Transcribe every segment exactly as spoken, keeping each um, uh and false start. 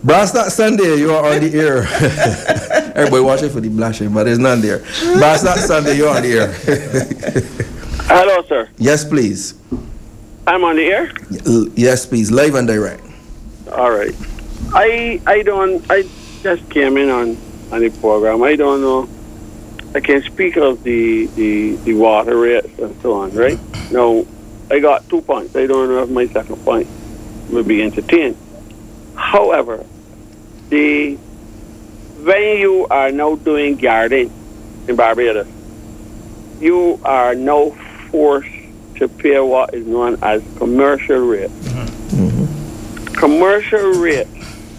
Brass Knot Sunday, you are on the air. Everybody watching for the blushing, but there's none there. Brass Knot Sunday, you're on the air. Hello, sir. Yes, please. I'm on the air? Yes, please. Live and direct. All right. I I don't, I just came in on, on the program. I don't know. I can speak of the, the, the water rates and so on, right? Now, I got two points. I don't know if my second point will be entertained. However, the when you are now doing gardening in Barbados, you are now forced to pay what is known as commercial rate. Mm-hmm. Commercial rate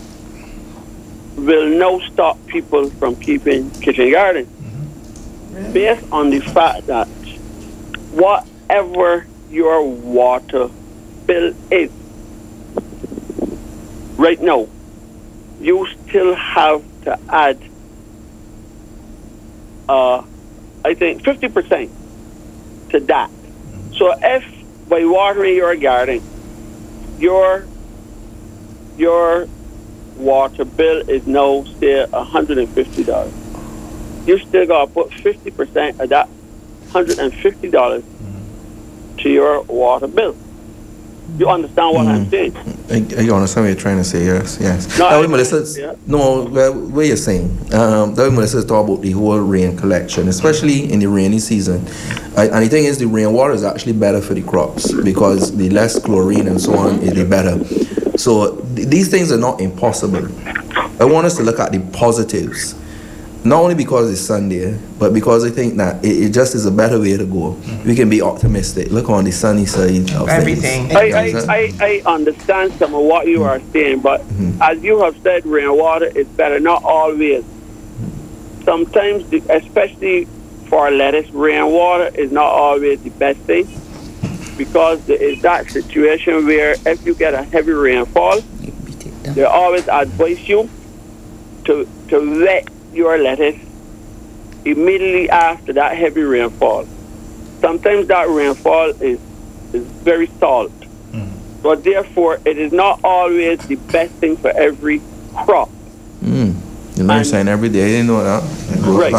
will now stop people from keeping kitchen garden, mm-hmm. based on the fact that whatever your water bill is right now, you still have to add, uh, I think, fifty percent to that. So if by watering your garden, your your water bill is now, say, one hundred fifty dollars, you still got to put fifty percent of that one hundred fifty dollars to your water bill. You understand what mm. I'm saying? I, I understand what you're trying to say, yes, yes. No, that way, Melissa, yeah. no, what you're saying, um, that way, Melissa, talk about the whole rain collection, especially in the rainy season. I, and the thing is, the rainwater is actually better for the crops because the less chlorine and so on, is the better. So th- these things are not impossible. I want us to look at the positives. Not only because it's Sunday, but because I think that it, it just is a better way to go. Mm-hmm. We can be optimistic. Look on the sunny side of everything. I, I, I, I understand some of what you are saying, but mm-hmm. as you have said, rainwater is better. Not always. Sometimes, the, especially for lettuce, rainwater is not always the best thing because there is that situation where if you get a heavy rainfall, they always advise you to to wet your lettuce immediately after that heavy rainfall. Sometimes that rainfall is is very salt. Mm. So therefore it is not always the best thing for every crop. Mm. You learn something every day, I didn't know that. Right.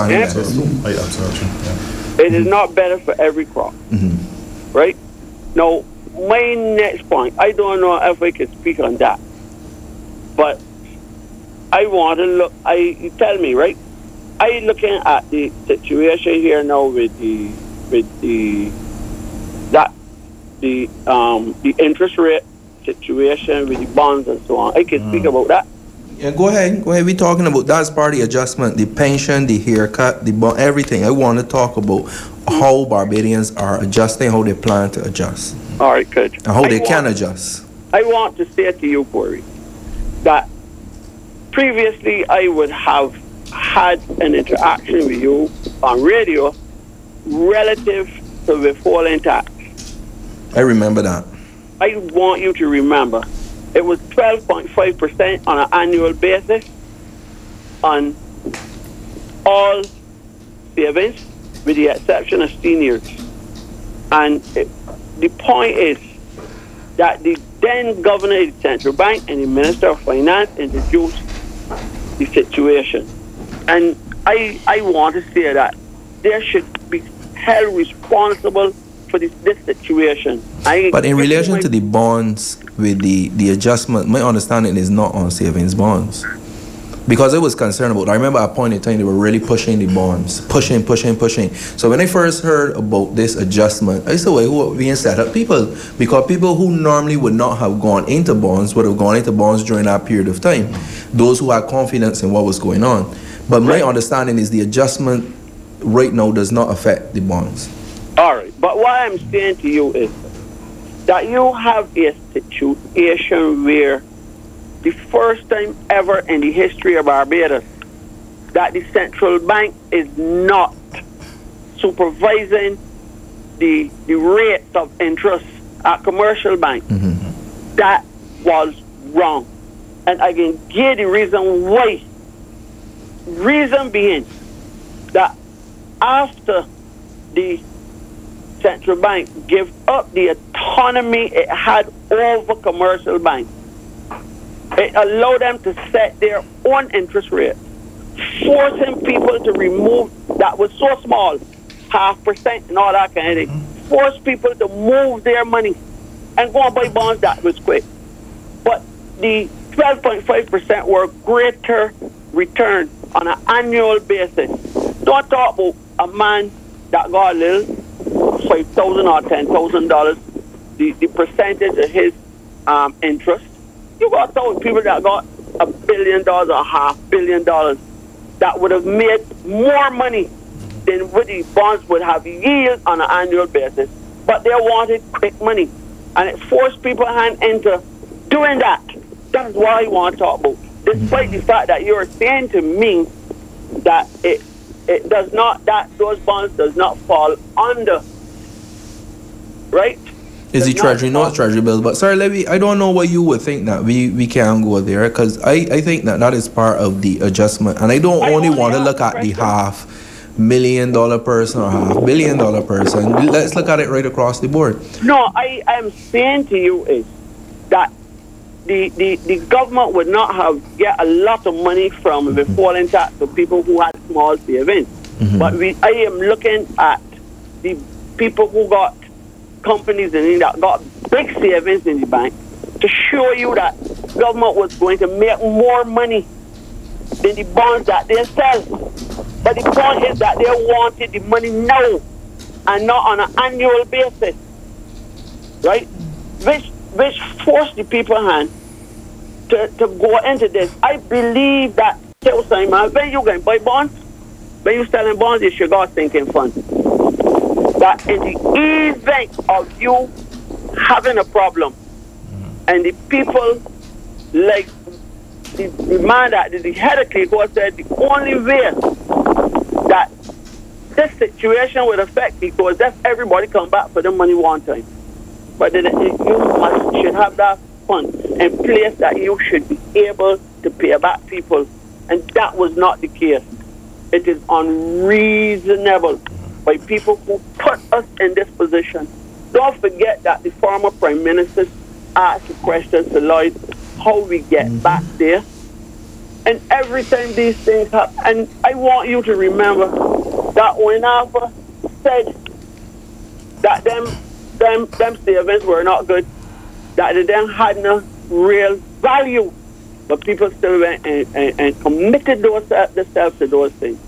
Yeah. It is not better for every crop. Mm-hmm. Right? Now, my next point, I don't know if I can speak on that. But I want to look, I, you tell me, right? I looking at the situation here now with the, with the, that, the, um, the interest rate situation with the bonds and so on. I can mm. speak about that. Yeah, go ahead. Go ahead. We're talking about that's part of the adjustment, the pension, the haircut, the bond, everything. I want to talk about how Barbadians are adjusting, how they plan to adjust. All right, good. And how I they want, can adjust. I want to say to you, Corey, that previously I would have had an interaction with you on radio relative to withholding tax. I remember that. I want you to remember it was twelve point five percent on an annual basis on all savings with the exception of seniors. And it, the point is that the then governor of the central bank and the minister of finance introduced the situation. And I I want to say that there should be held responsible for this, this situation. I but in relation my, to the bonds with the, the adjustment, my understanding is not on savings bonds. Because I was concerned about, I remember at a point in time they were really pushing the bonds, pushing, pushing, pushing. So when I first heard about this adjustment, I said, well, who are being set up? People, because people who normally would not have gone into bonds would have gone into bonds during that period of time. Those who had confidence in what was going on. But my understanding is the adjustment right now does not affect the bonds. All right. But what I'm saying to you is that you have a situation where the first time ever in the history of Barbados that the central bank is not supervising the the rates of interest at commercial banks. Mm-hmm. That was wrong. And I can give the reason why. Reason being that after the central bank gave up the autonomy it had over commercial banks, It allowed them to set their own interest rate, forcing people to remove that was so small, half percent and all that kind of thing. Force people to move their money and go and buy bonds that was quick. But the twelve point five percent were greater return on an annual basis. Don't talk about a man that got a little five thousand or ten thousand dollars, the, the percentage of his um, interest. You got some people that got a billion dollars or half billion dollars that would have made more money than what the bonds would have yield on an annual basis. But they wanted quick money. And it forced people hand into doing that. That's what I want to talk about. Despite the fact that you're saying to me that it it does not, that those bonds does not fall under, right? Is the treasury, not treasury bills? But sorry, Levy, I don't know why you would think that we, we can go there, because I, I think that that is part of the adjustment. And I don't I only, only want to look at the half million dollar person or half billion dollar person. Let's look at it right across the board. No, I am saying to you is that the, the, the government would not have get a lot of money from mm-hmm. the falling tax to people who had small savings. Mm-hmm. But we, I am looking at the people who got companies in that got big savings in the bank to show you that government was going to make more money than the bonds that they sell. But the point is that they wanted the money now and not on an annual basis, right? Which which forced the people hand to, to go into this. I believe that, tell Simon, when you can buy bonds, when you selling bonds, you should go sinking fund. That in the event of you having a problem, and the people like the, the man that the head of CLICO said the only way that this situation would affect people is if everybody come back for the money one time. But then you must, should have that fund in place that you should be able to pay back people, and that was not the case. It is unreasonable by people who put us in this position. Don't forget that the former Prime Minister asked the question to Lloyd how we get mm-hmm. back there. And every time these things happen, and I want you to remember that when Alpha said that them, them, them savings were not good, that they then had no real value, but people still went and, and, and committed those, themselves to those things.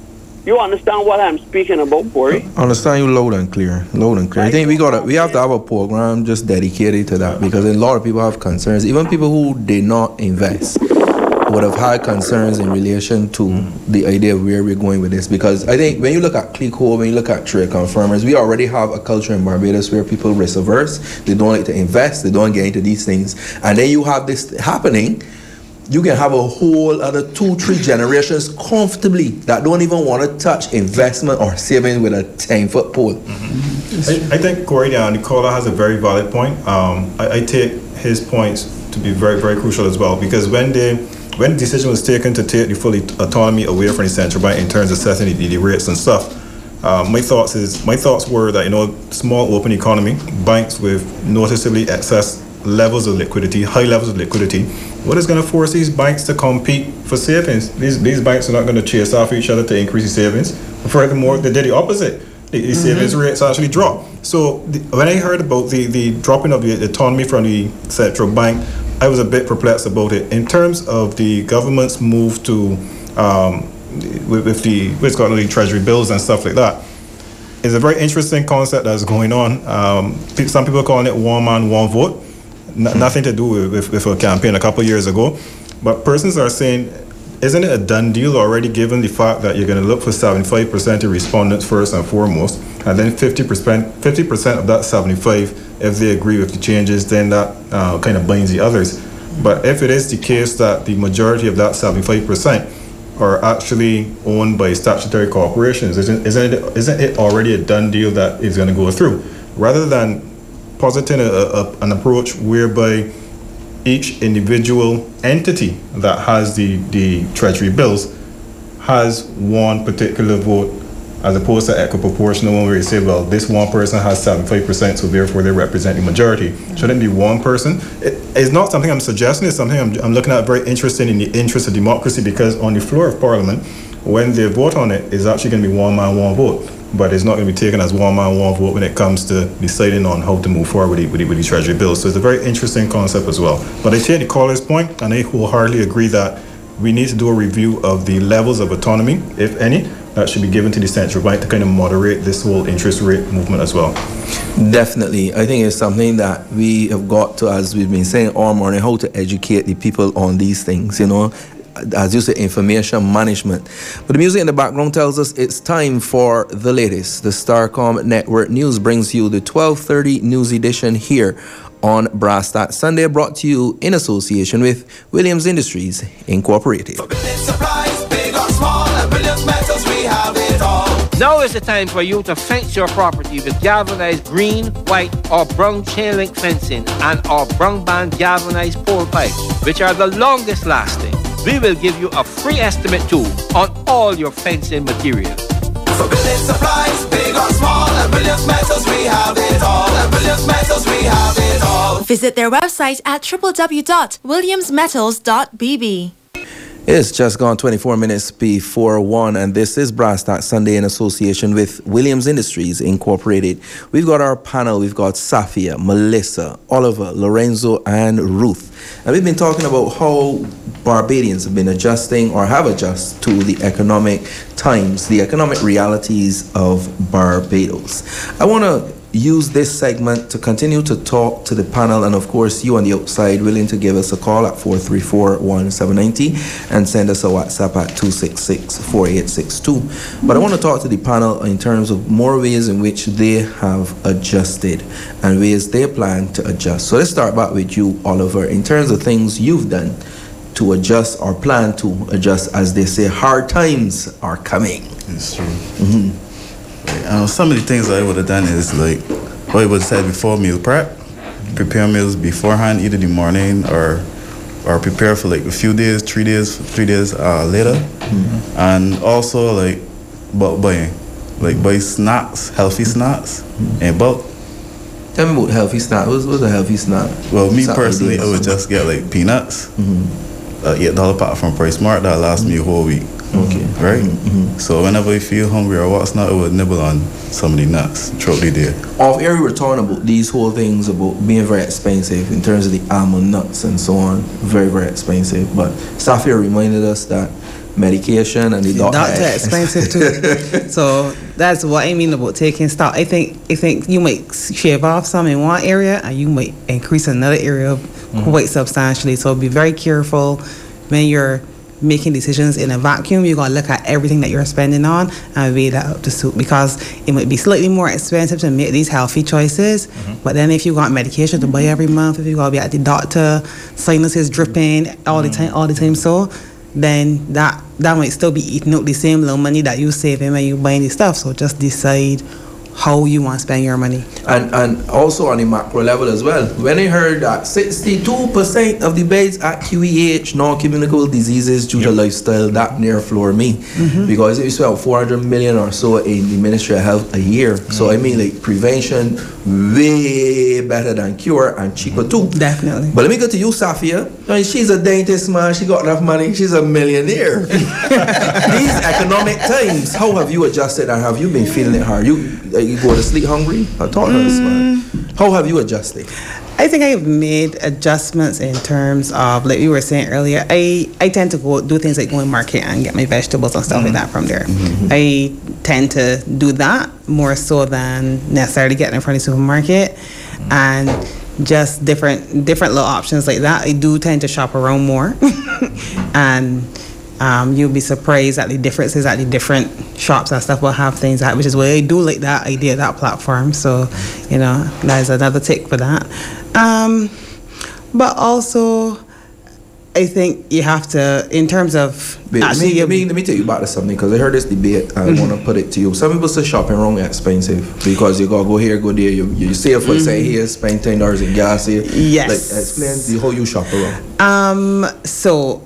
You understand what I'm speaking about, Corey? I understand you loud and clear, loud and clear. I think we got we have to have a program just dedicated to that, because a lot of people have concerns. Even people who did not invest would have had concerns in relation to the idea of where we're going with this. Because I think when you look at CLICO, when you look at trade confirmers, we already have a culture in Barbados where people risk averse. They don't like to invest. They don't get into these things. And then you have this happening. You can have a whole other two, three generations comfortably that don't even want to touch investment or saving with a ten-foot pole. Mm-hmm. I, I think Corey and Nicola has a very valid point. Um, I, I take his points to be very, very crucial as well, because when they, when the decision was taken to take the full autonomy away from the central bank in terms of setting the, the rates and stuff, um, my thoughts is my thoughts were that, you know, small open economy, banks with noticeably excess levels of liquidity, high levels of liquidity, what is going to force these banks to compete for savings? These these banks are not going to chase after each other to increase the savings. Furthermore, they did the opposite. The, the mm-hmm. savings rates actually dropped. So the, when I heard about the, the dropping of the autonomy from the central bank, I was a bit perplexed about it. In terms of the government's move to, um, with, with the, what's called the treasury bills and stuff like that, it's a very interesting concept that's going on. Um, some people are calling it one man, one vote. N- nothing to do with, with, with a campaign a couple of years ago. But persons are saying, isn't it a done deal already, given the fact that you're going to look for seventy-five percent of respondents first and foremost, and then fifty percent fifty percent of that seventy-five, if they agree with the changes, then that uh, kind of binds the others. But if it is the case that the majority of that seventy-five percent are actually owned by statutory corporations, isn't, isn't, it, isn't it already a done deal that is going to go through? Rather than positing a, a, an approach whereby each individual entity that has the, the treasury bills has one particular vote as opposed to equiproportional one where you say, well, this one person has seventy-five percent, so therefore they represent the majority. Shouldn't be one person. It, it's not something I'm suggesting, it's something I'm, I'm looking at very interested in the interest of democracy, because on the floor of Parliament, when they vote on it, it's actually going to be one man, one vote. But it's not going to be taken as one man, one vote when it comes to deciding on how to move forward with the, with the, with the Treasury bill. So it's a very interesting concept as well. But I take the caller's point, and I wholeheartedly agree that we need to do a review of the levels of autonomy, if any, that should be given to the central bank to kind of moderate this whole interest rate movement as well. Definitely. I think it's something that we have got to, as we've been saying all morning, how to educate the people on these things, you know. As you say, information management. But the music in the background tells us it's time for the latest. The Starcom Network News brings you the twelve thirty news edition here on Brass Tack Sunday, brought to you in association with Williams Industries Incorporated. Now is the time for you to fence your property with galvanized green, white, or brown chain link fencing and our brown band galvanized pole pipes, which are the longest lasting. We will give you a free estimate too on all your fencing materials. For building supplies, big or small, and Williams Metals, we have it all. And Williams Metals, we have it all. Visit their website at w w w dot williams metals dot b b. It's just gone twenty-four minutes before one, and this is Brass Tack Sunday in association with Williams Industries Incorporated. We've got our panel. We've got Safia, Melissa, Oliver, Lorenzo, and Ruth. And we've been talking about how Barbadians have been adjusting or have adjusted to the economic times, the economic realities of Barbados. I want to use this segment to continue to talk to the panel, and of course you on the outside willing to give us a call at four three four, one seven nine zero and send us a WhatsApp at two six six, four eight six two. But I want to talk to the panel in terms of more ways in which they have adjusted and ways they plan to adjust. So let's start back with you, Oliver, in terms of things you've done to adjust or plan to adjust. As they say, hard times are coming. It's true. Mm-hmm. Uh, some of the things I would have done is like what I would have said before, meal prep, prepare meals beforehand, either the morning or or prepare for like a few days, three days, three days uh, later, mm-hmm. and also like bulk buying, like buy snacks, healthy snacks, mm-hmm. in bulk. Tell me about healthy snack. What's, what's a healthy snack? Well, me personally, I would just get like peanuts, mm-hmm. uh, eight dollar pack from Price Mart that lasts mm-hmm. me a whole week. Okay. Right? Mm-hmm. So whenever I feel hungry or what's not, I would nibble on some of the nuts throughout the day. Off air, we were talking about these whole things about being very expensive in terms of the almond nuts and so on. Very, very expensive. But Safia reminded us that medication and the doctor, doctor expensive too. So that's what I mean about taking stock. I think I think you might shave off some in one area and you might increase another area mm-hmm. quite substantially. So be very careful when you're making decisions in a vacuum. You're going to look at everything that you're spending on and weigh that up to suit, because it might be slightly more expensive to make these healthy choices, mm-hmm. but then if you got medication to buy every month, if you got to be at the doctor, sinuses dripping all the time, all the time, so then that that might still be eating up the same little money that you saving when you buying the stuff. So just decide how you want to spend your money. And and also on the macro level as well. When I heard that sixty-two percent of the beds at Q E H, non-communicable diseases due to lifestyle, that near floor me. Mm-hmm. Because it spent four hundred million or so in the Ministry of Health a year. Mm-hmm. So I mean, like, prevention way better than cure and cheaper too. Definitely. But let me go to you, Safia. I mean, she's a dentist, man. She got enough money. She's a millionaire. These economic times, how have you adjusted and have you been feeling it hard? You uh, you go to sleep hungry? I talk to this, man. How have you adjusted? I think I've made adjustments in terms of, like we were saying earlier, I, I tend to go do things like go in market and get my vegetables and stuff mm-hmm. like that from there. Mm-hmm. I tend to do that more so than necessarily getting in front of the supermarket. Mm-hmm. And just different different little options like that. I do tend to shop around more. And um, you'll be surprised at the differences at the different shops and stuff will have things that, which is why I do like that idea, that platform. So, you know, that's another tick for that. Um, but also, I think you have to, in terms of... Wait, actually, let, me, let me tell you about something, because I heard this debate. I mm-hmm. want to put it to you. Some people say shopping wrong expensive because you got to go here, go there. You, you save for, mm-hmm. say, here, spend ten dollars in gas here. Yes. Like, explain the how you shop around. Um, so...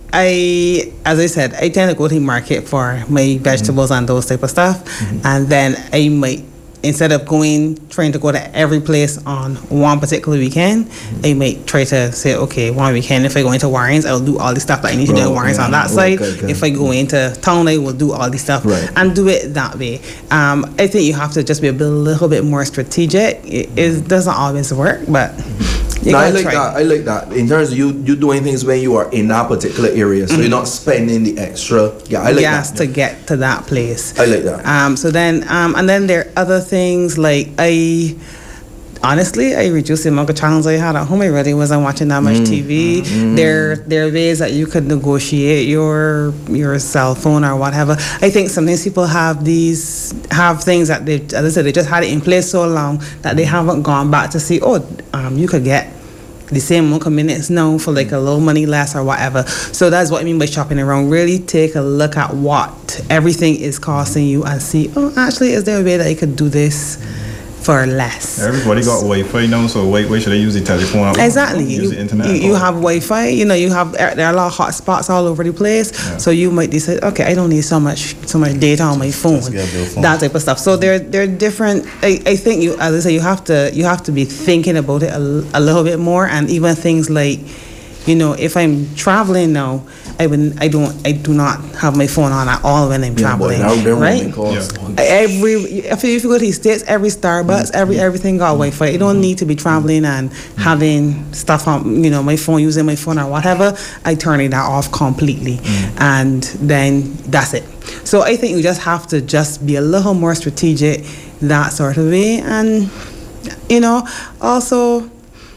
I, as I said, I tend to go to the market for my vegetables mm-hmm. and those type of stuff, mm-hmm. and then I might, instead of going trying to go to every place on one particular weekend, mm-hmm. I might try to say, okay, one weekend if I go into Warrens, I'll do all the stuff that I need to do in Warrens yeah, on that oh, side. Okay, okay. If I go into town, I will do all the stuff right. and do it that way. Um, I think you have to just be a, bit, a little bit more strategic. It, it doesn't always work, but. No, I like try. that. I like that. In terms of you, you doing things when you are in that particular area, so mm-hmm. you're not spending the extra. Yeah, I like yes, that. to get to that place. I like that. Um, so then, um, and then there are other things like I. Honestly, I reduced the amount of channels I had at home. I really wasn't watching that much mm. T V. Mm. There, there are ways that you could negotiate your your cell phone or whatever. I think sometimes people have these have things that they, as I said, they just had it in place so long that they haven't gone back to see. Oh, um, you could get the same amount of minutes now for like a little money less or whatever. So that's what I mean by shopping around. Really take a look at what everything is costing you and see. Oh, actually, is there a way that I could do this for less? Everybody got Wi-Fi now, so why, why should they use the telephone? Exactly. Use you, the internet. You, you have Wi-Fi. You know, you have there are a lot of hot spots all over the place. Yeah. So you might decide, okay, I don't need so much so much data on my phone. phone. That type of stuff. So they're they're different. I, I think you, as I say, you have to you have to be thinking about it a, a little bit more, and even things like, you know, if I'm traveling now, I would, I don't, I do not have my phone on at all when I'm yeah, traveling, boy, right? Yeah. Every, if you, if you go to the States, every Starbucks, every everything got Wi-Fi. You don't need to be traveling and having stuff on, you know, my phone, using my phone or whatever. I turn it off completely, mm. and then that's it. So I think you just have to just be a little more strategic, that sort of way, and you know, also.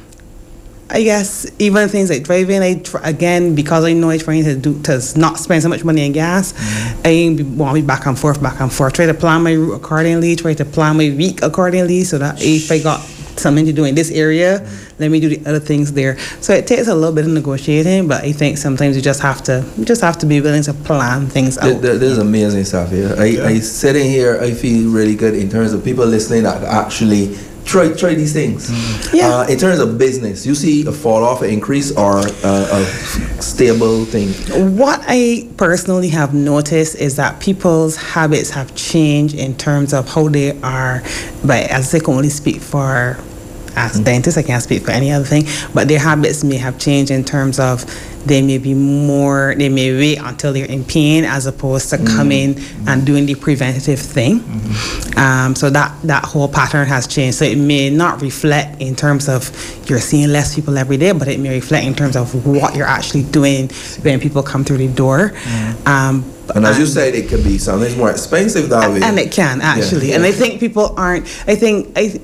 I guess even things like driving, I tr- again, because I know I'm trying to do to not spend so much money on gas, mm-hmm. I want to be back and forth, back and forth. Try to plan my route accordingly. Try to plan my week accordingly, so that if I got something to do in this area, mm-hmm. let me do the other things there. So it takes a little bit of negotiating, but I think sometimes you just have to, you just have to be willing to plan things out. This, this is amazing stuff here. I, yeah. I sitting here, I feel really good in terms of people listening that actually. Try try these things. Mm-hmm. Yeah. Uh, in terms of business, you see a fall off, an increase, or uh, a stable thing? What I personally have noticed is that people's habits have changed in terms of how they are. But as I can only speak for as mm-hmm. dentists, I can't speak for any other thing. But their habits may have changed in terms of they may be more, they may wait until they're in pain as opposed to mm-hmm. coming mm-hmm. and doing the preventative thing. Mm-hmm. Um, so that, that whole pattern has changed. So it may not reflect in terms of you're seeing less people every day, but it may reflect in terms of what you're actually doing when people come through the door. Mm-hmm. Um, and as you said, it can be something more expensive that way. And it can, actually. Yeah. And I think people aren't, I think, I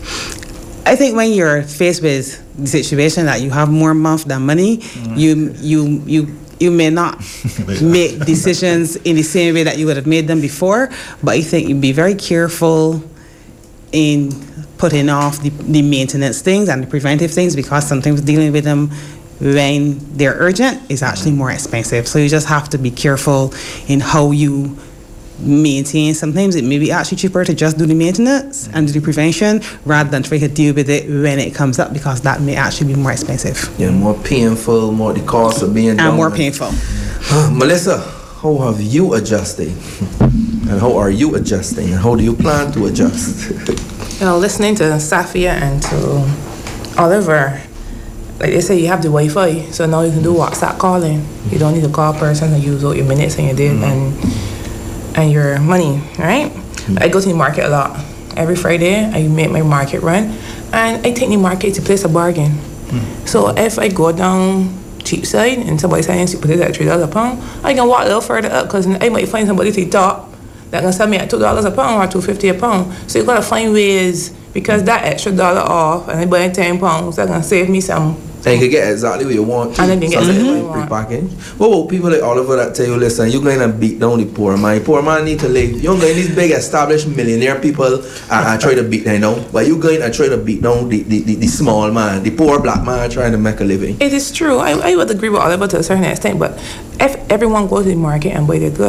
I think when you're faced with the situation that you have more month than money, mm-hmm. you you you you may not make decisions in the same way that you would have made them before. But I think you'd be very careful in putting off the, the maintenance things and the preventive things, because sometimes dealing with them when they're urgent is actually more expensive. So you just have to be careful in how you maintain. Sometimes it may be actually cheaper to just do the maintenance and do the prevention rather than try to deal with it when it comes up, because that may actually be more expensive. Yeah, more painful, more the cost of being and done. more painful. Uh, Melissa, how have you adjusted? And how are you adjusting? And how do you plan to adjust? You know, listening to Safia and to Oliver, like they say, you have the Wi-Fi, so now you can do WhatsApp calling. You don't need to call a person and use all your minutes and your day mm-hmm. and and your money, right? Mm-hmm. I go to the market a lot. Every Friday, I make my market run, and I take the market to place a bargain. Mm-hmm. So if I go down cheap side and somebody's selling sweet potatoes at three dollars a pound, I can walk a little further up because I might find somebody to the top that can sell me at two dollars a pound or two fifty a pound. So you gotta find ways, because that extra dollar off and I buy ten pounds, that can save me some. And you can get exactly what you want to. And then you get exactly what you want. Prepackaged. What about people like Oliver that tell you, listen, you're going to beat down the poor man. Poor man need to live. You're going these big established millionaire people and, and try to beat them, you know. But you're going to try to beat down the, the, the, the small man, the poor black man trying to make a living. It is true. I, I would agree with Oliver to a certain extent, but if everyone goes to the market and buy their goods,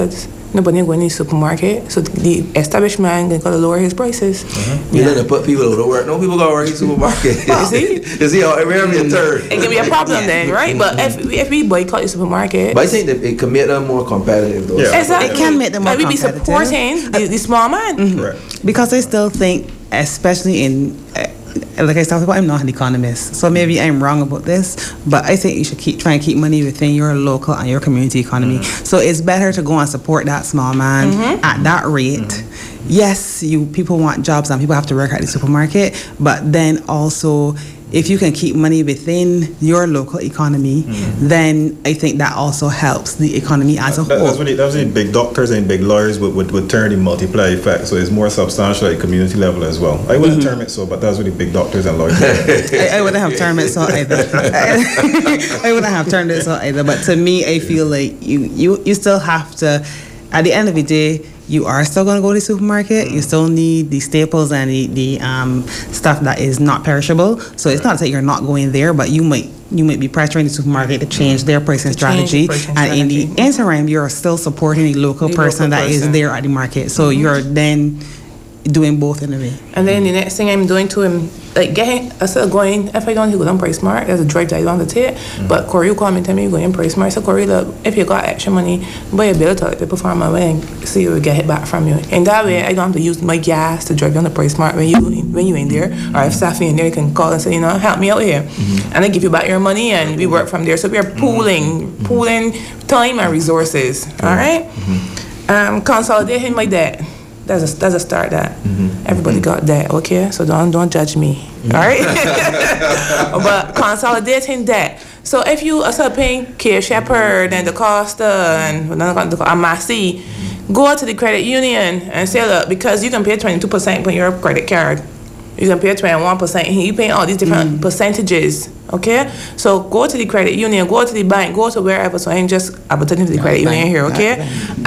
Nobody going to the supermarket, so the establishment going to lower his prices. Mm-hmm. You yeah. Let put people to work. No people go to work in the supermarket. You see? You see how it will be a turn. It can be a problem then, right? But if if we boycott the supermarket, but I think that it can make them more competitive. Though. Yeah. Exactly. It can make them more and we competitive. be supporting the, the small man. Mm-hmm. Right. Because I still think, especially in. Uh, Like I said, I'm not an economist, so maybe I'm wrong about this, but I think you should keep try and keep money within your local and your community economy. Mm-hmm. So it's better to go and support that small man mm-hmm. at that rate. Mm-hmm. Yes, you people want jobs and people have to work at the supermarket, but then also if you can keep money within your local economy, mm-hmm. then I think that also helps the economy as a that, whole. That's what, it, that's what big doctors and big lawyers would, would, would term the multiply effect. So it's more substantial at community level as well. I wouldn't mm-hmm. term it so, but that's what the big doctors and lawyers I, I wouldn't have termed it so either. I wouldn't have termed it so either. But to me, I feel like you, you, you still have to, at the end of the day, you are still going to go to the supermarket. You still need the staples and the, the um, stuff that is not perishable. So it's not that you're not going there, but you might you might be pressuring the supermarket to change their pricing strategy. Pricing and strategy. in the interim, you're still supporting the local the person local that person. is there at the market. So mm-hmm. you're then doing both in a way. And then the next thing I'm doing to him, like getting, instead of going, if I don't go down Price Smart, there's a drive that I don't have to take. Mm-hmm. But Corey will call me and tell me you're going Price Smart. So Corey, look, if you got extra money, buy a bill to like people farm away and see you will get it back from you. And that way I don't have to use my gas to drive down to Price Smart when you when you in there. Or if Safi in there, you can call and say, you know, help me out here. Mm-hmm. And I give you back your money and we work from there. So we are pooling, mm-hmm. pooling time and resources. Mm-hmm. All right? Mm-hmm. Um, consolidating my debt. That's a, that's a start that. Mm-hmm. Everybody got that, okay? So don't don't judge me, mm-hmm. all right? But consolidating debt. So if you are paying Care Shepherd and the Costa and Amasi, go to the credit union and say, look, because you can pay twenty-two percent on your credit card. You can pay twenty-one percent. You pay all these different mm-hmm. percentages, okay? So go to the credit union, go to the bank, go to wherever. So I'm just advertising to the credit union here, okay?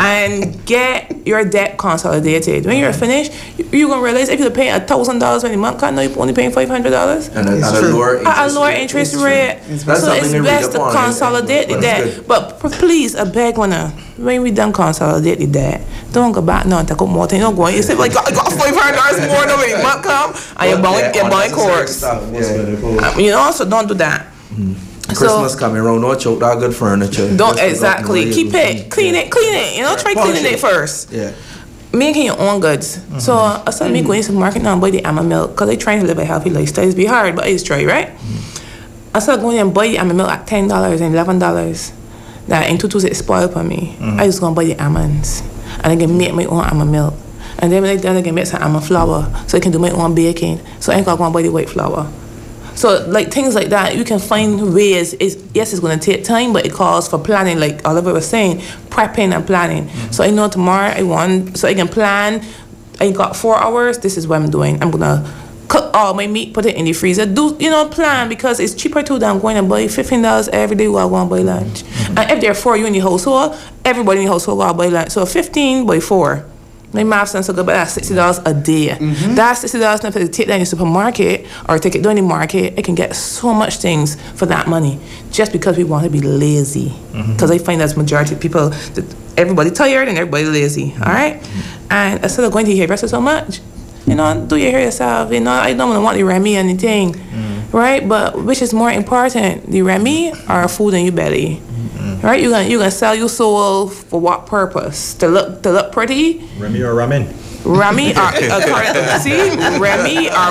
And get your debt consolidated. When you're finished, you're going to realize if you're paying one thousand dollars when a month, now you're only paying five hundred dollars. And a, at a lower interest At a lower interest rate. So it's best to consolidate the debt. But please, I beg one when we done consolidate the debt, don't go back now and take up more things. Don't go in. You say, like, I got five hundred dollars more than when the month come, and you're buying, you're buying courts. Yeah. You know, so don't do that. Mm-hmm. Christmas so, coming around, don't choke that good furniture. Don't, exactly. Keep it, clean yeah. it, clean it. You know, try yeah. cleaning it first. Yeah. Making your own goods. Mm-hmm. So I started mm-hmm. me going to the market now and buy the almond milk because they trying to live a healthy lifestyle. It's be hard, but it's try, right? Mm-hmm. I started going and buy the almond milk at ten dollars and eleven dollars. That in two two it spoiled for me. Mm-hmm. I just gonna buy the almonds and I can make my own almond milk. And then when I done, I can make some almond flour so I can do my own baking. So I ain't gonna buy the white flour. So like things like that, you can find ways. It's, yes, it's gonna take time, but it calls for planning. Like Oliver was saying, prepping and planning. Mm-hmm. So I know tomorrow I want, so I can plan. I got four hours. This is what I'm doing. I'm gonna cook all my meat, put it in the freezer. Do you know plan because it's cheaper too than going and buy fifteen dollars every day while I want to buy lunch. Mm-hmm. And if there are four you in the household, everybody in the household will buy lunch. So fifteen by four. My math sounds so good, but that's sixty dollars a day. Mm-hmm. That's sixty dollars enough to take that in the supermarket or take it down the market. It can get so much things for that money just because we want to be lazy. Because mm-hmm. I find that's majority of people, that everybody tired and everybody lazy. Mm-hmm. All right? Mm-hmm. And instead of going to hairdresser so much, you know, do your hair yourself. You know, I don't want the Remy or anything, mm-hmm. right? But which is more important, the Remy or food in your belly? Mm-hmm. Right? You're gonna you're gonna sell your soul for what purpose? To look to look pretty? Remy or ramen? Remy or uh, see Remy or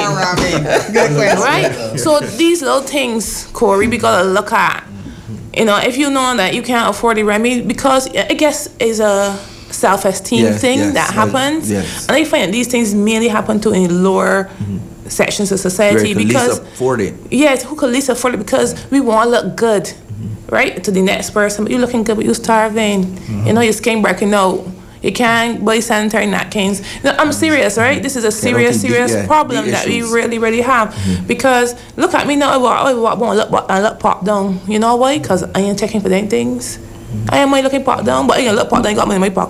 ramen? Good question. Right? So these little things, Corey, we gotta look at. You know, if you know that you can't afford the Remy, because I guess it's a self-esteem yes, thing yes, that happens, yes. And I find that these things mainly happen to in lower mm-hmm. sections of society Where because least afford it. Yes, who could least afford it because we want to look good, mm-hmm. right, to the next person. But you're looking good, but you're starving. Mm-hmm. You know, your skin breaking out. You can't buy sanitary napkins. No, I'm serious, right? This is a serious, serious yeah, problem that we really, really have. Mm-hmm. Because look at me now, I want to look, I look pop down. You know why? Because I ain't checking for them things. Mm-hmm. I am my looking pop down, but I ain't look pop down, I got money in my pocket. Mm-hmm.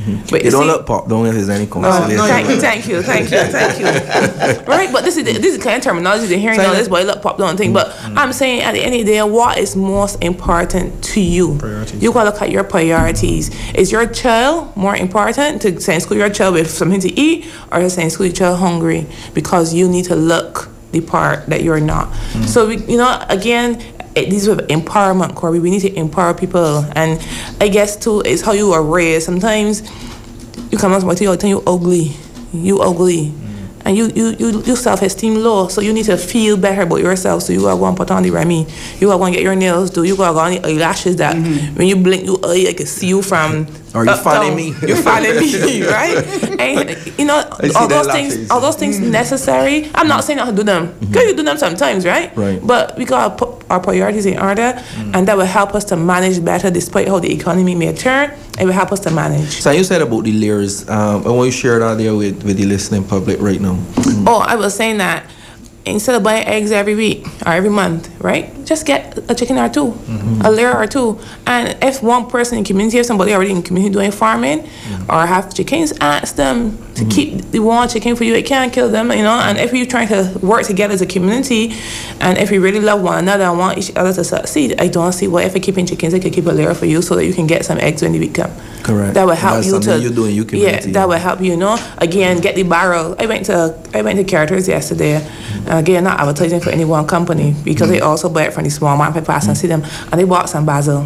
But You don't see- look pop, don't know if there's any Oh, consolation. thank you, thank you, thank you, thank you. Right, but this is the, this is the kind of terminology they're hearing all this, boy, look, pop, don't think. But I'm saying at the end of the day, what is most important to you? Priorities. You gotta look at your priorities. Is your child more important to send school your child with something to eat, or to send school your child hungry? Because you need to look the part that you're not. So we, you know, again. It, these with empowerment, Corby. We need to empower people, and I guess too is how you are raised. Sometimes you come out to you all the time, you ugly, you ugly, and you you you, you self-esteem low. So you need to feel better about yourself. So you gotta go and put on the Remy. You gotta go and get your nails do. You gotta go on the eyelashes that when you blink, you eye, I can see you from. Are you fanning uptown. me? You're fanning me, right? And you know see all that those things, lashes. all those things necessary. I'm not saying not to do them. Because you do them sometimes, right? Right. But we gotta put our priorities in order, and that will help us to manage better, despite how the economy may turn. It will help us to manage. So you said about the layers. Um, I want you to share that there with, with the listening public right now. Oh, I was saying that instead of buying eggs every week or every month, right? Just get a chicken or two, a layer or two. And if one person in the community, if somebody already in the community doing farming or have chickens, ask them to keep the one chicken for you. It can't kill them, you know. And if you're trying to work together as a community, and if we really love one another and want each other to succeed, I don't see why if you're keeping chickens, they could keep a layer for you so that you can get some eggs when the week come. Correct. That will help That's you something to you do in your yeah, community. that will help you, you know. Again, get the barrel. I went to I went to Carter's yesterday. Again, not advertising for any one company because they also buy it from the small market pass and see them, and they bought some basil.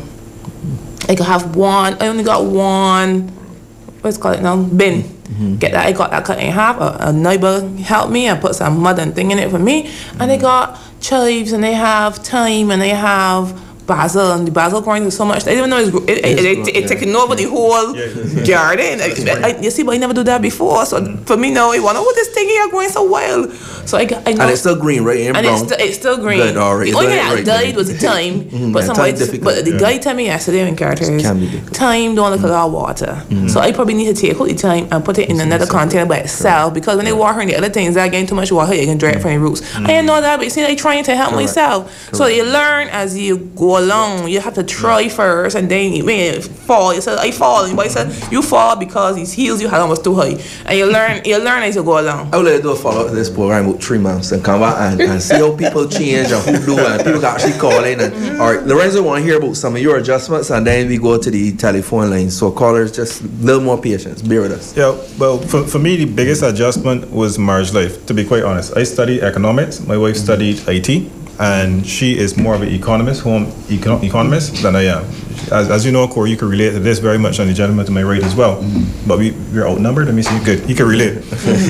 I could have one. I only got one. What's it called now? Bin. Get that. I got that cut in half. A, a neighbor helped me and put some mud and thing in it for me. And they got chives and they have thyme and they have basil, and the basil growing so much. I didn't even know it's, it, it, it, it, it taking over the whole garden. I, I, you see, but I never do that before. So for me now, I wonder, oh, this thing here growing so well. So I, got- I know. And it's still green, right? It ain't And brown. it's, st- it's still green. Good, all right. The only thing Right, that right, died right. was the time. Mhm, But yeah, somebody, time's difficult, but the yeah. guy told me yesterday in Carter's, Can be difficult. time don't look a lot of water. So I probably need to take out the time and put it in another container by itself, because when they watering the other things, they're getting too much water, you can dry it from the roots. I didn't know that, but you see, I'm trying to help Correct. myself. So you learn as you go along. You have to try first, and then you may fall. You say, I fall. And you said, you fall because his heels you had almost too high. And you learn, you learn as you go along. I would like to do a follow up to this program about three months and come back and, and see how people change and who do and people can actually call in. And, Mm-hmm. all right, Lorenzo want to hear about some of your adjustments, and then we go to the telephone line. So callers, just a little more patience. Bear with us. Yeah, well, for, for me, the biggest adjustment was marriage life, to be quite honest. I studied economics. My wife studied I T, and she is more of an economist, home econ- economist than I am. As, as you know, Corey, you can relate to this very much, on the gentleman to my right as well. But we, we're outnumbered. Let me see. Good. You can relate.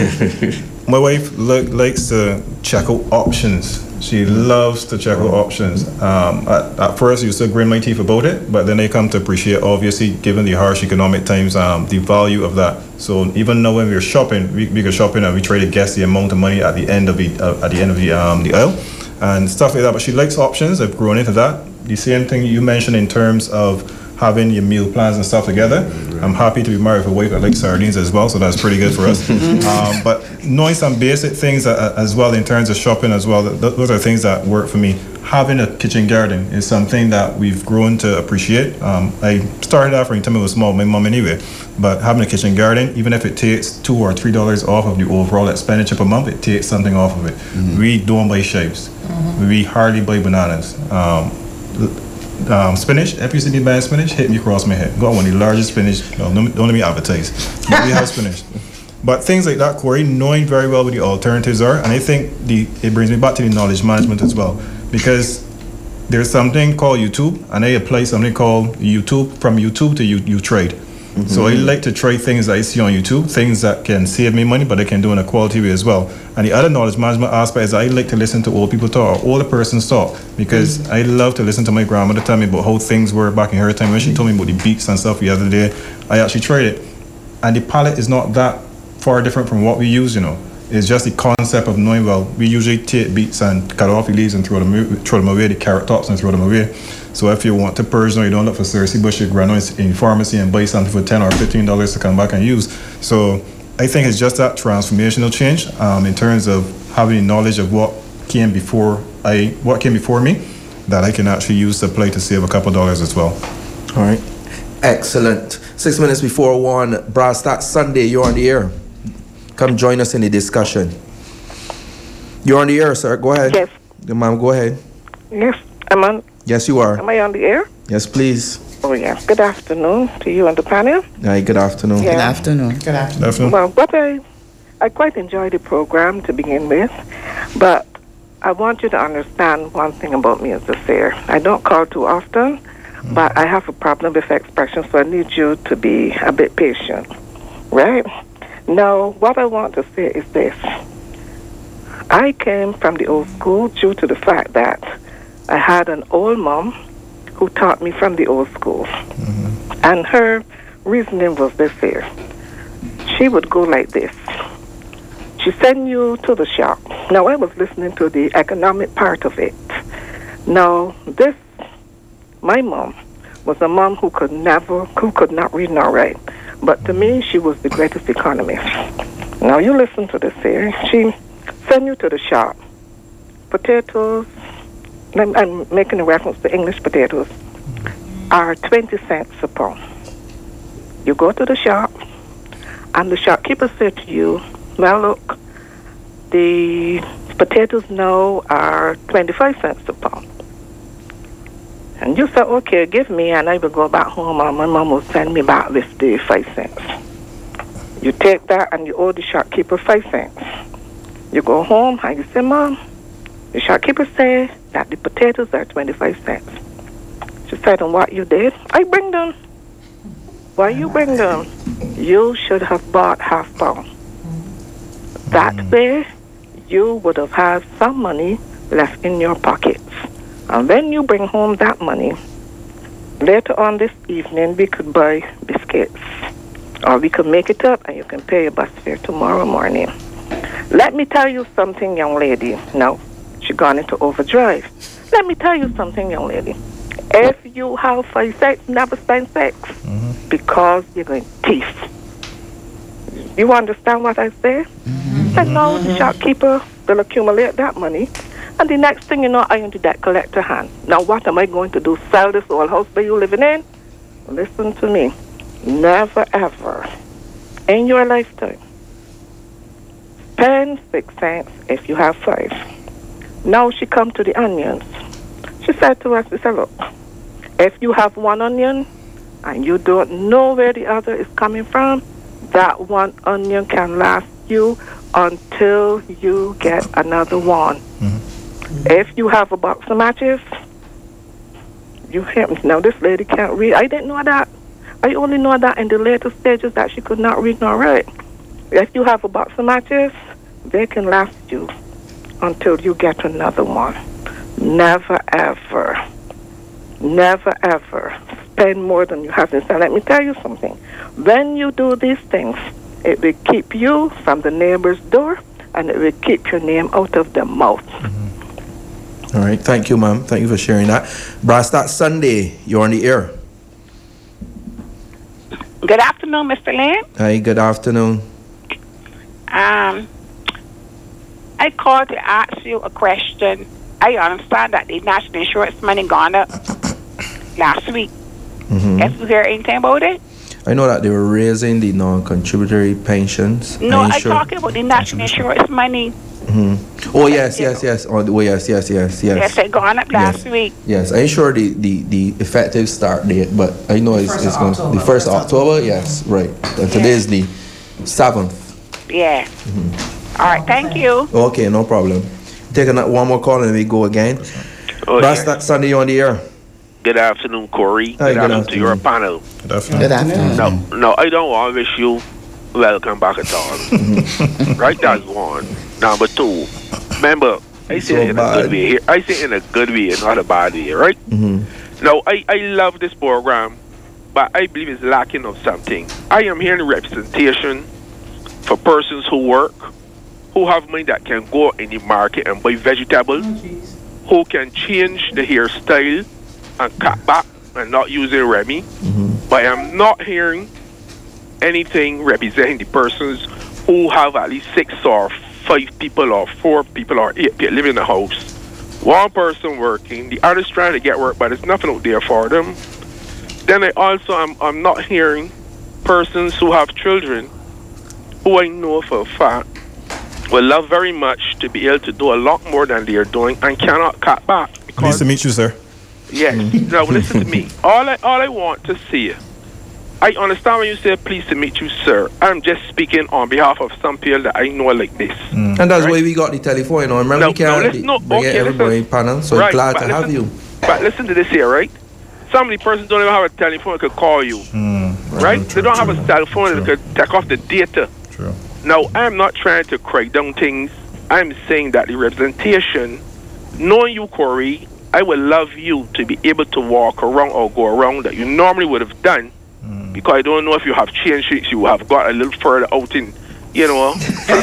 My wife li- likes to check out options. She loves to check out options. Um, at, at first, I used to grin my teeth about it, but then I come to appreciate, obviously, given the harsh economic times, um, the value of that. So even now when we're shopping, we, we go shopping and we try to guess the amount of money at the end of the uh, at the end of the um, the aisle and stuff like that. But she likes options. I've grown into that. The same thing you mentioned in terms of having your meal plans and stuff together. I'm happy to be married with a wife that likes sardines as well, so that's pretty good for us. um, but knowing some basic things uh, as well in terms of shopping as well, th- those are things that work for me. Having a kitchen garden is something that we've grown to appreciate. Um, I started off from the time I was small, my mom anyway, but having a kitchen garden, even if it takes two or three dollars off of the overall expenditure per month, it takes something off of it. Mm-hmm. We don't buy chives. Mm-hmm. We hardly buy bananas. Um, Um, spinach, if you see me buying spinach, hit me across my head. Got one of the largest spinach, no, don't, don't let me advertise. But we have spinach. But things like that, Corey, knowing very well what the alternatives are, and I think the it brings me back to the knowledge management as well, because there's something called YouTube, and I apply something called YouTube, from YouTube to you, you trade. Mm-hmm. So I like to try things that I see on YouTube, things that can save me money, but I can do in a quality way as well. And the other knowledge management aspect is I like to listen to old people talk, or older persons talk, because mm-hmm. I love to listen to my grandmother tell me about how things were back in her time. When she told me about the beats and stuff the other day, I actually tried it. And the palette is not that far different from what we use, you know. It's just the concept of knowing, well, we usually take beets and cut off the leaves and throw them, throw them away, the carrot tops and throw them away. So if you want to purge, you don't look for Cersei bush, you run in the pharmacy and buy something for ten or fifteen dollars to come back and use. So I think it's just that transformational change um, in terms of having knowledge of what came before I, what came before me, that I can actually use to apply to save a couple dollars as well. All right. Excellent. Six minutes before one, Brass Start Sunday, you're on the air. Come join us in the discussion. You're on the air, sir. Go ahead. Yes. Ma'am, go ahead. Yes, am I, Yes, you are. am I on the air? Yes, please. Oh, yeah. Good afternoon to you and the panel. Hi, good afternoon. Yeah. Good afternoon. Good afternoon. Well, what I, I quite enjoy the program to begin with, but I want you to understand one thing about me as a seer. I don't call too often, but I have a problem with expression, so I need you to be a bit patient, right? Now, what I want to say is this. I came from the old school due to the fact that I had an old mom who taught me from the old school. Mm-hmm. And her reasoning was this here. She would go like this. She sent you to the shop. Now, I was listening to the economic part of it. Now, this, my mom, was a mom who could never, who could not read nor write. But to me, she was the greatest economist. Now, you listen to this here. She sent you to the shop. Potatoes, I'm, I'm making a reference to English potatoes, are twenty cents a pound. You go to the shop, and the shopkeeper said to you, well, look, the potatoes now are twenty-five cents a pound. And you said, okay, give me, and I will go back home, and my mom will send me back with the five cents. You take that, and you owe the shopkeeper five cents. You go home, and you say, Mom, the shopkeeper said that the potatoes are twenty-five cents. She said, and what you did? I bring them. Why you bring them? You should have bought half pound. That way, you would have had some money left in your pockets. And when you bring home that money, later on this evening, we could buy biscuits. Or we could make it up and you can pay your bus fare tomorrow morning. Let me tell you something, young lady. Now, she gone into overdrive. Let me tell you something, young lady. If you have five cents, never spend six. Mm-hmm. Because you're going to thief. You understand what I say? Mm-hmm. And now the shopkeeper will accumulate that money. And the next thing you know, I into that collector hand. Now, what am I going to do? Sell this old house that you're living in? Listen to me. Never, ever, in your lifetime, spend six cents if you have five. Now she come to the onions. She said to us, she said, look, if you have one onion and you don't know where the other is coming from, that one onion can last you until you get another one. Mm-hmm. If you have a box of matches, you hear me. Now this lady can't read. I didn't know that. I only know that in the later stages that she could not read nor write. If you have a box of matches, they can last you until you get another one. Never ever, never ever spend more than you have to spend. Let me tell you something. When you do these things, it will keep you from the neighbor's door and it will keep your name out of their mouth. Mm-hmm. All right. Thank you, ma'am. Thank you for sharing that. Brass Start Sunday, you're on the air. Good afternoon, Mister Lynn. Hi, good afternoon. Um, I called to ask you a question. I understand that the national insurance money gone up last week. Mm-hmm. Have you heard anything about it? I know that they were raising the non-contributory pensions. No, I'm talking about the national insurance money. Mm-hmm. Oh, yes, yes, yes. Oh, oh, yes, yes, yes, yes. Yes, it gone up last yes. week. Yes, I ain't sure the, the, the effective start date, but I know it's, it's going to the first of October. Yes, right. And today is the seventh. Yeah. Mm-hmm. All right, thank you. Okay, no problem. Taking one more call and we go again. Oh, Brass Start Sunday on the air. Good afternoon, Corey. Hi, good, good afternoon, afternoon to your panel. Good afternoon. Good afternoon. No, no, I don't want to wish you welcome back at all. Right, that's one. Number two, remember, I say so it in bad. a good way here. I say it in a good way, not a bad way, right? Mm-hmm. Now, I, I love this program, but I believe it's lacking of something. I am hearing representation for persons who work, who have money that can go in the market and buy vegetables, oh, who can change the hairstyle and cut back and not using Remy. Mm-hmm. But I'm not hearing anything representing the persons who have at least six or five people or four people or eight people living in a house. One person working, the other's trying to get work, but there's nothing out there for them. Then I also, I'm, I'm not hearing persons who have children, who I know for a fact will love very much to be able to do a lot more than they are doing and cannot cut back. Nice to meet you, sir. Yes. Now listen to me. All I all I want to see. I understand when you say pleased to meet you, sir. I'm just speaking on behalf of some people that I know like this. Mm. And that's right? why we got the telephone. You know, remember no, we can't no, listen, no, bring okay, everybody listen. panel. So right, glad to listen, have you. But listen to this here, right? Some of the persons don't even have a telephone that could call you. Mm. Right? True, they true, don't true, have a cell phone that could take off the data. True. Now, I'm not trying to crack down things. I'm saying that the representation, knowing you, Corey, I would love you to be able to walk around or go around that you normally would have done. Mm. Because I don't know if you have changed it, you have got a little further out in, you know.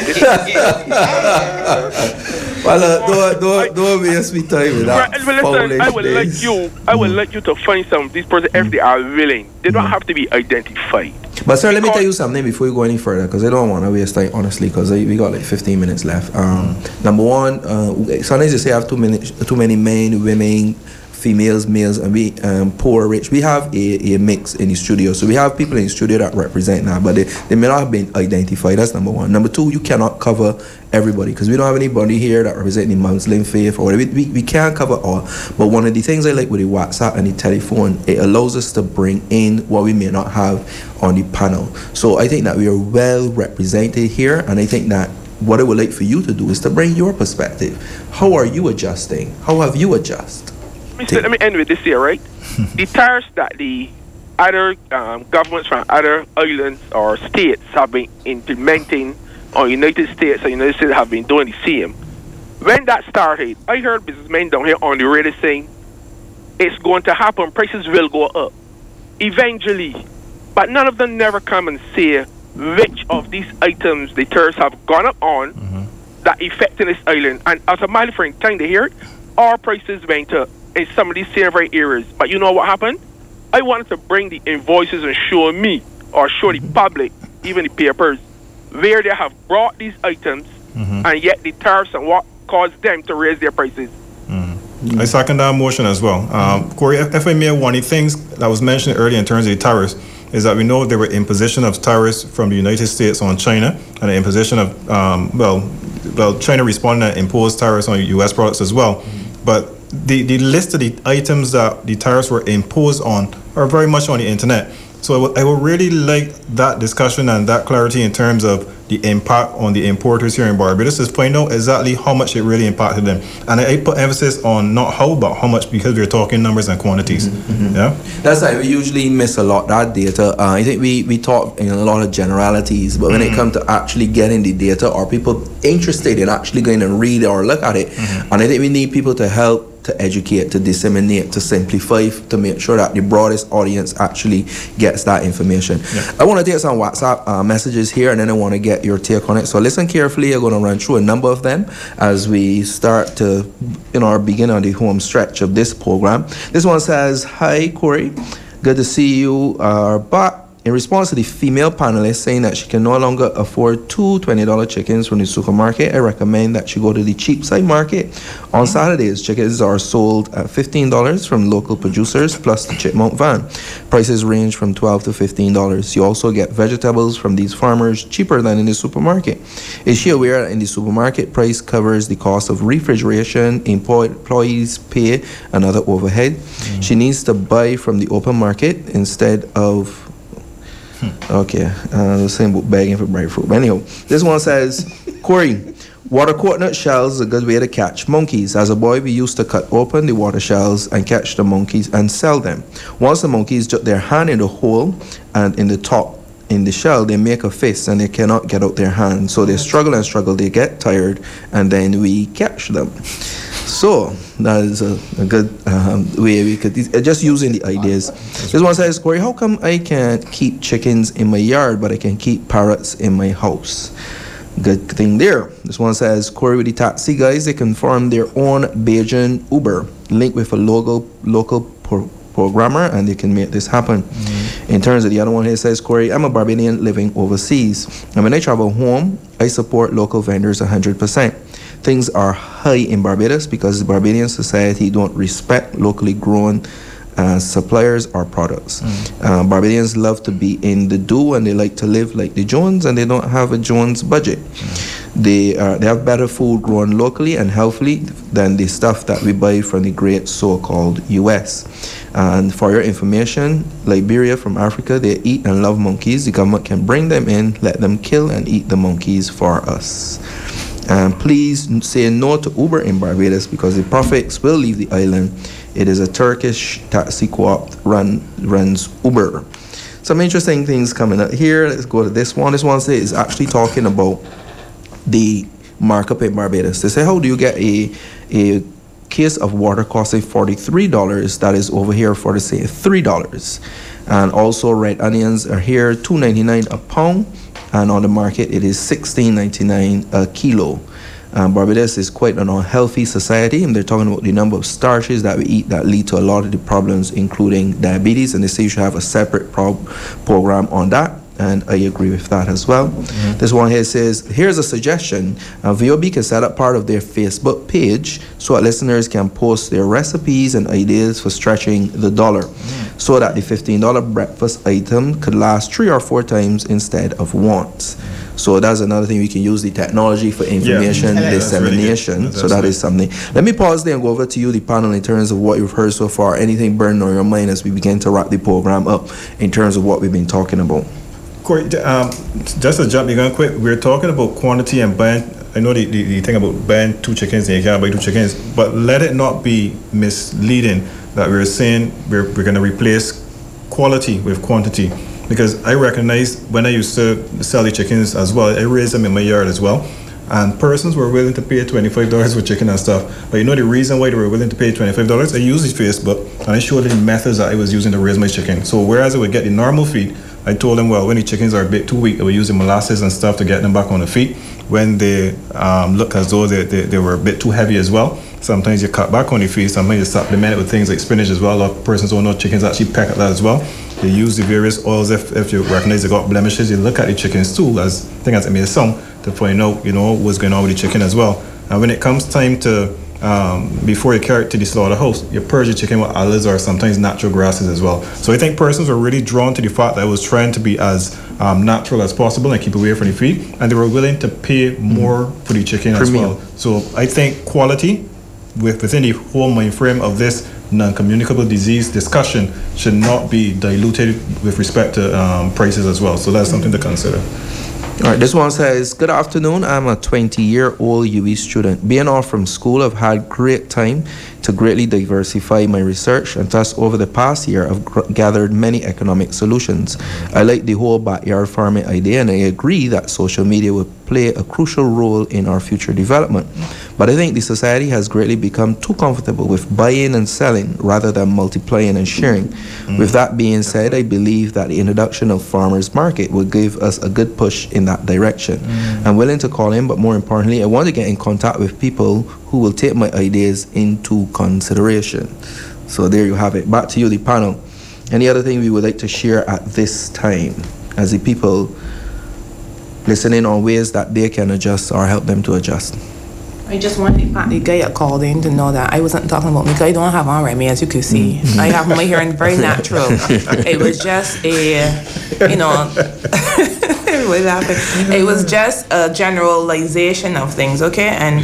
Well, uh, don't, don't, don't waste me time with that. Right, well, listen, I would days. like you, I would mm. like you to find some of these persons if they are willing. They don't mm. have to be identified. But sir, let me tell you something before you go any further, because I don't want to waste time, honestly, because we got like fifteen minutes left. Um, mm. Number one, uh, sometimes you say I have too many, too many men, women, females, males, and we um, poor, rich. We have a, a mix in the studio. So we have people in the studio that represent that, but they, they may not have been identified. That's number one. Number two, you cannot cover everybody, because we don't have anybody here that represent the Muslim faith or whatever. We, we can't cover all. But one of the things I like with the WhatsApp and the telephone, it allows us to bring in what we may not have on the panel. So I think that we are well represented here, and I think that what I would like for you to do is to bring your perspective. How are you adjusting? How have you adjusted? Let me, let me end with this here, right? The tariffs that the other um, governments from other islands or states have been implementing, or United States or United States have been doing the same. When that started, I heard businessmen down here on the radio saying it's going to happen, prices will go up eventually. But none of them never come and say which of these items the tariffs have gone up on mm-hmm. that affecting this island. And as a matter of fact, time to hear it, our prices went up in some of these same very areas. But you know what happened? I wanted to bring the invoices and show me, or show the public, even the papers, where they have brought these items, mm-hmm. and yet the tariffs and what caused them to raise their prices. Mm-hmm. I second that motion as well. Um, Corey, if I may, one of the things that was mentioned earlier in terms of the tariffs is that we know there were imposition of tariffs from the United States on China, and the imposition of, um, well, well, China responded and imposed tariffs on U S products as well. Mm-hmm. But The, the list of the items that the tariffs were imposed on are very much on the internet. So I would, I would really like that discussion and that clarity in terms of the impact on the importers here in Barbados, to find out exactly how much it really impacted them. And I, I put emphasis on not how, but how much, because we're talking numbers and quantities. Mm-hmm. Yeah, that's why we usually miss a lot that data. Uh, I think we we talk in a lot of generalities, but when mm-hmm. it comes to actually getting the data, or people interested in actually going and read or look at it, mm-hmm. and I think we need people to help, to educate, to disseminate, to simplify, to make sure that the broadest audience actually gets that information. Yeah. I want to take some WhatsApp uh, messages here, and then I want to get your take on it. So listen carefully. I'm going to run through a number of them as we start to, you know, begin on the home stretch of this program. This one says, "Hi, Corey. Good to see you. Uh, but in response to the female panelist saying that she can no longer afford two twenty dollar chickens from the supermarket, I recommend that she go to the cheap side market. On Saturdays, chickens are sold at fifteen dollars from local producers plus the Chipmount van. Prices range from twelve to fifteen dollars. You also get vegetables from these farmers cheaper than in the supermarket. Is she aware that in the supermarket, price covers the cost of refrigeration, employees' pay, and other overhead? Mm. She needs to buy from the open market instead of... Okay, uh, the same book begging for breadfruit. But anyhow, this one says, Corey, water coconut shells is a good way to catch monkeys. As a boy, we used to cut open the water shells and catch the monkeys and sell them. Once the monkeys put their hand in the hole and in the top in the shell, they make a fist and they cannot get out their hand. So they struggle and struggle, they get tired, and then we catch them. So that is a, a good um, way we could, uh, just using the ideas. This one says, Corey, how come I can't keep chickens in my yard, but I can keep parrots in my house? Good thing there. This one says, Corey, with the taxi guys, they can form their own Bajan Uber, linked with a local local pro- programmer, and they can make this happen. Mm-hmm. In terms of the other one here, says, Corey, I'm a Barbadian living overseas, and when I travel home, I support local vendors one hundred percent. Things are high in Barbados because the Barbadian society don't respect locally grown uh, suppliers or products. Mm. Uh, Barbadians love to be in the do, and they like to live like the Jones, and they don't have a Jones budget. Mm. They uh, they have better food grown locally and healthily than the stuff that we buy from the great so-called U S. And for your information, Liberia from Africa, they eat and love monkeys. The government can bring them in, let them kill and eat the monkeys for us. Um, please say no to Uber in Barbados because the profits will leave the island. It is a Turkish taxi co-op run runs Uber. Some interesting things coming up here. Let's go to this one. This one says is actually talking about the markup in Barbados. They say, how do you get a a case of water costing forty-three dollars that is over here for the say three dollars? And also red onions are here two ninety-nine a pound, and on the market it is sixteen ninety-nine a kilo. Um, Barbados is quite an unhealthy society, and they're talking about the number of starches that we eat that lead to a lot of the problems, including diabetes, and they say you should have a separate pro- program on that. And I agree with that as well. Mm-hmm. This one here says, here's a suggestion. Uh, V O B can set up part of their Facebook page so that listeners can post their recipes and ideas for stretching the dollar, mm-hmm. so that the fifteen dollars breakfast item could last three or four times instead of once. Mm-hmm. So that's another thing. We can use the technology for information yeah. dissemination. Really so that right. is something. Let me pause there and go over to you, the panel, in terms of what you've heard so far. Anything burning on your mind as we begin to wrap the program up in terms of what we've been talking about? Corey, um, just to jump in quick, we're talking about quantity and buying. I know the, the, the thing about buying two chickens and you can't buy two chickens, but let it not be misleading that we're saying we're, we're going to replace quality with quantity. Because I recognize when I used to sell the chickens as well, I raised them in my yard as well. And persons were willing to pay twenty-five dollars for chicken and stuff. But you know the reason why they were willing to pay twenty-five dollars? I used the Facebook and I showed them the methods that I was using to raise my chicken. So whereas I would get the normal feed, I told them, well, when the chickens are a bit too weak, I would use the molasses and stuff to get them back on the feet. When they um, look as though they, they, they were a bit too heavy as well, sometimes you cut back on the feed, sometimes you supplement it with things like spinach as well. A lot of persons don't know chickens actually peck at that as well. They use the various oils. If, if you recognize they got blemishes, you look at the chickens too, as thing as it may sound, to find out, you know, what's going on with the chicken as well. And when it comes time to Um, before you carry it to the slaughterhouse, you purge the chicken with olives or sometimes natural grasses as well. So I think persons were really drawn to the fact that I was trying to be as um, natural as possible and keep away from the feed, and they were willing to pay more mm-hmm. for the chicken Premium. as well. So I think quality with, within the whole mind frame of this non-communicable disease discussion should not be diluted with respect to um, prices as well. So that's something to consider. All right, this one says, good afternoon. I'm a twenty-year-old U E student. Being off from school, I've had great time to greatly diversify my research, and thus over the past year, I've gr- gathered many economic solutions. I like the whole backyard farming idea, and I agree that social media will play a crucial role in our future development. But I think the society has greatly become too comfortable with buying and selling rather than multiplying and sharing. Mm-hmm. With that being said, I believe that the introduction of farmers market will give us a good push in that direction. Mm-hmm. I'm willing to call in, but more importantly, I want to get in contact with people who will take my ideas into consideration. So there you have it. Back to you, the panel. Any other thing we would like to share at this time as the people listening on ways that they can adjust or help them to adjust? I just want the guy that called in to know that I wasn't talking about me because I don't have on right me, as you can see. Mm-hmm. I have my hair very natural. It was just a, you know, everybody's laughing. It was just a generalization of things, okay? And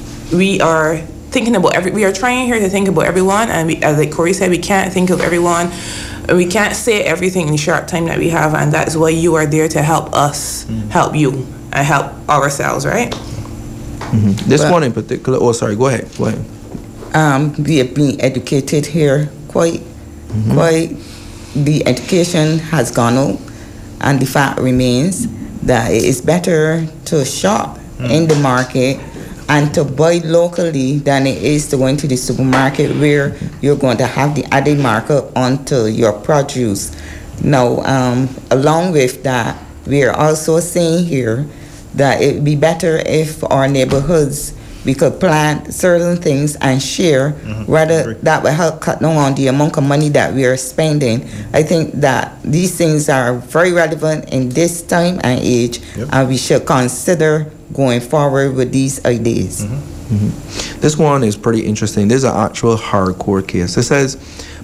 we are thinking about every, we are trying here to think about everyone, and we, as like Corey said, we can't think of everyone. We can't say everything in the short time that we have, and that's why you are there to help us, mm-hmm. help you, and help ourselves, right? Mm-hmm. This well, one in particular, oh sorry, go ahead, go ahead. Um, we have been educated here quite, mm-hmm. quite, the education has gone up, and the fact remains that it is better to shop mm. in the market and to buy locally than it is to go into the supermarket where you're going to have the added markup onto your produce. Now, um, along with that, we are also saying here that it would be better if our neighborhoods, we could plant certain things and share, mm-hmm. rather that will help cut down on the amount of money that we are spending. Mm-hmm. I think that these things are very relevant in this time and age, yep. and we should consider going forward with these ideas. Mm-hmm. Mm-hmm. This one is pretty interesting. This is an actual hardcore case. It says,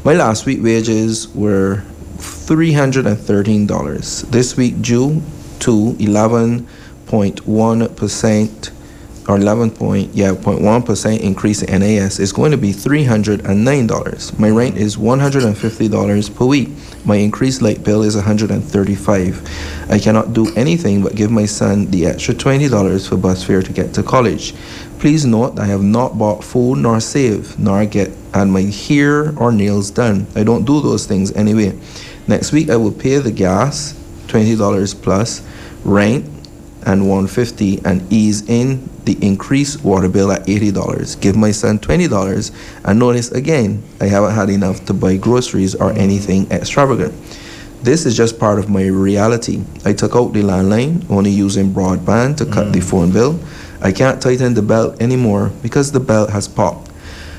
My last week wages were three hundred thirteen dollars. This week, due to eleven point one percent or eleven point yeah point one percent increase in N A S, is going to be three hundred nine dollars. My rent is one hundred fifty dollars per week. My increased light bill is one hundred thirty-five dollars. I cannot do anything but give my son the extra twenty dollars for bus fare to get to college. Please note, I have not bought food nor saved, nor get had my hair or nails done. I don't do those things anyway. Next week, I will pay the gas, twenty dollars plus, rent, and one hundred fifty dollars, and ease in the increased water bill at eighty dollars. Give my son twenty dollars, and notice again, I haven't had enough to buy groceries or anything extravagant. This is just part of my reality. I took out the landline, only using broadband to cut mm. the phone bill. I can't tighten the belt anymore because the belt has popped.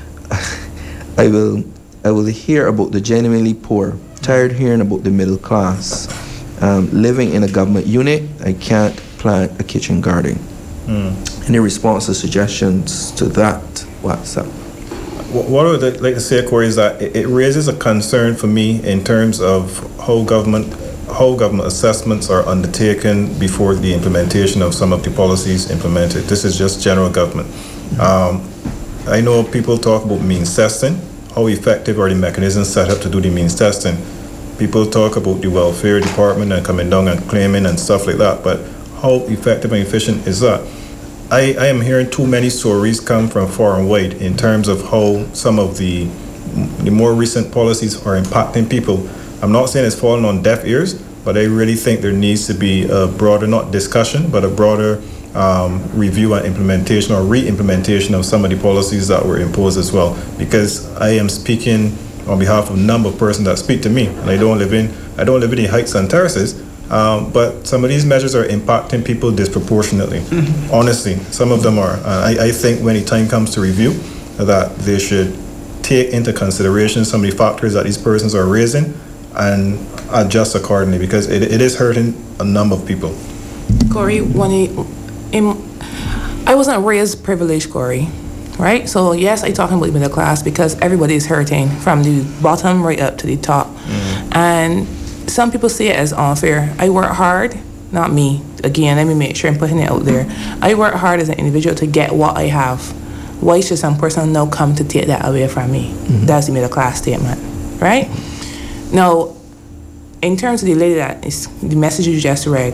I will I will hear about the genuinely poor, tired hearing about the middle class. Um, living in a government unit, I can't plant a kitchen garden. Mm. Any responses, suggestions to that? What's up? What I would like to say, Corey, is that it raises a concern for me in terms of how government how government assessments are undertaken before the implementation of some of the policies implemented. This is just general government. Um, I know people talk about means testing. How effective are the mechanisms set up to do the means testing? People talk about the welfare department and coming down and claiming and stuff like that, but how effective and efficient is that? I, I am hearing too many stories come from far and wide in terms of how some of the the more recent policies are impacting people. I'm not saying it's falling on deaf ears, but I really think there needs to be a broader, not discussion, but a broader um, review and implementation or re-implementation of some of the policies that were imposed as well. Because I am speaking on behalf of a number of persons that speak to me, and I don't live in I don't live in the heights and terraces. Um, but some of these measures are impacting people disproportionately. Mm-hmm. Honestly, some of them are. Uh, I, I think when the time comes to review, that they should take into consideration some of the factors that these persons are raising and adjust accordingly, because it, it is hurting a number of people. Corey, when I, in, I wasn't raised privileged, Corey, right? So yes, I talking about middle class because everybody is hurting from the bottom right up to the top. Mm-hmm. And some people see it as unfair. I work hard, not me. Again, let me make sure I'm putting it out there. I work hard as an individual to get what I have. Why should some person now come to take that away from me? Mm-hmm. That's the middle class statement, right? Now, in terms of the lady that is the message you just read,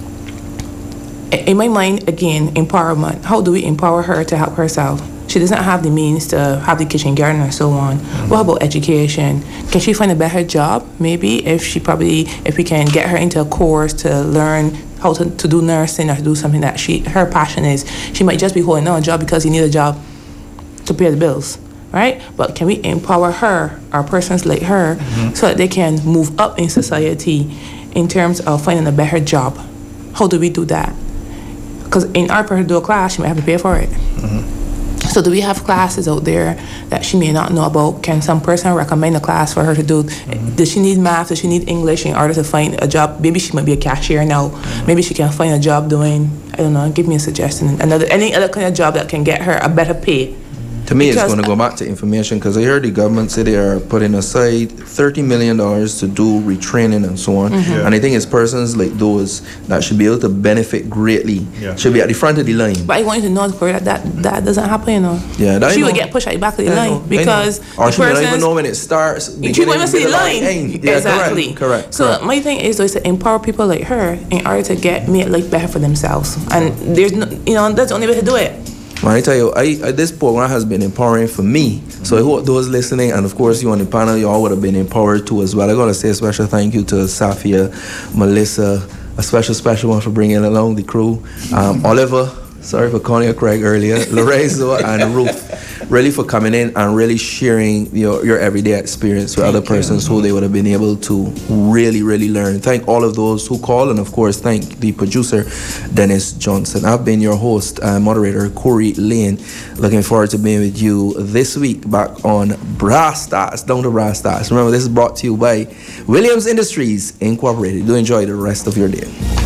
in my mind, again, empowerment. How do we empower her to help herself? She doesn't have the means to have the kitchen garden and so on. Mm-hmm. What about education? Can she find a better job? Maybe if she probably, if we can get her into a course to learn how to, to do nursing or to do something that she her passion is. She might just be holding on a job because you need a job to pay the bills, right? But can we empower her or persons like her mm-hmm. so that they can move up in society in terms of finding a better job? How do we do that? Because in our particular class, she might have to pay for it. Mm-hmm. So do we have classes out there that she may not know about? Can some person recommend a class for her to do? Mm-hmm. Does she need math? Does she need English in order to find a job? Maybe she might be a cashier now. Mm-hmm. Maybe she can find a job doing, I don't know, give me a suggestion. Another, any other kind of job that can get her a better pay. To me, because it's going to go back to information, because I heard the government say they are putting aside thirty million dollars to do retraining and so on. Mm-hmm. Yeah. And I think it's persons like those that should be able to benefit greatly, yeah. should be at the front of the line. But I want you to know, Corey, that that, that doesn't happen, you know. Yeah, that she I would get pushed at the back of the I line know, because or she don't even know when it starts. She won't even see the line. Yeah, exactly. Correct. correct so correct. my thing is, though, is to empower people like her in order to get make life better for themselves. And there's no, you know, that's the only way to do it. When I tell you, I, I, this program has been empowering for me. So I hope those listening, and of course you on the panel, you all would have been empowered too as well. I got to say a special thank you to Safia, Melissa, a special, special one for bringing along the crew. Um, Oliver, sorry for calling you Craig earlier, Lorenzo and Ruth, really for coming in and really sharing your, your everyday experience with thank other persons you. Who they would have been able to really, really learn. Thank all of those who called, and of course thank the producer, Dennis Johnson. I've been your host, uh, moderator, Corey Lane. Looking forward to being with you this week back on Brass Stars, down to Brass Stars. Remember, this is brought to you by Williams Industries Incorporated. Do enjoy the rest of your day.